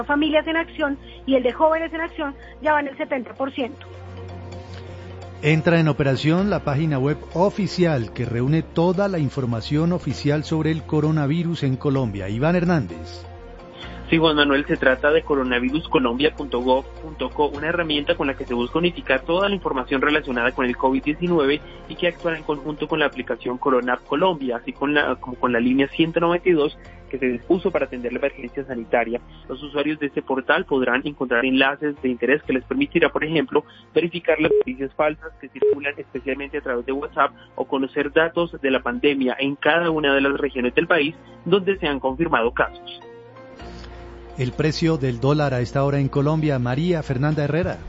Familias en Acción y el de Jóvenes en Acción ya van el 70%. Entra en operación la página web oficial que reúne toda la información oficial sobre el coronavirus en Colombia. Iván Hernández. Sí, Juan Manuel, se trata de coronaviruscolombia.gov.co, una herramienta con la que se busca unificar toda la información relacionada con el COVID-19 y que actúa en conjunto con la aplicación Corona Colombia, así como con la línea 192 que se dispuso para atender la emergencia sanitaria. Los usuarios de este portal podrán encontrar enlaces de interés que les permitirá, por ejemplo, verificar las noticias falsas que circulan especialmente a través de WhatsApp o conocer datos de la pandemia en cada una de las regiones del país donde se han confirmado casos. El precio del dólar a esta hora en Colombia, María Fernanda Herrera.